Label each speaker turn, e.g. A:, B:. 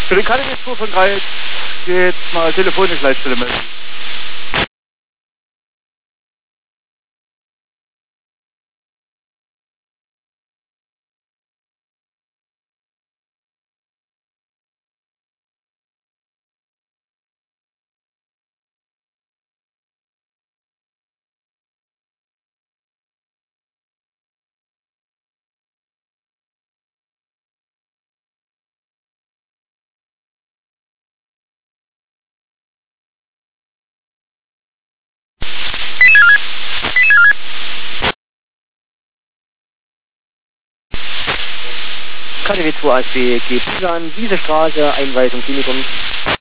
A: Für den KDW 2 von 3 geht mal telefonisch Leitstelle melden.
B: KDW 2 ASB geht an Wiesestraße, Einweisung Klinikum.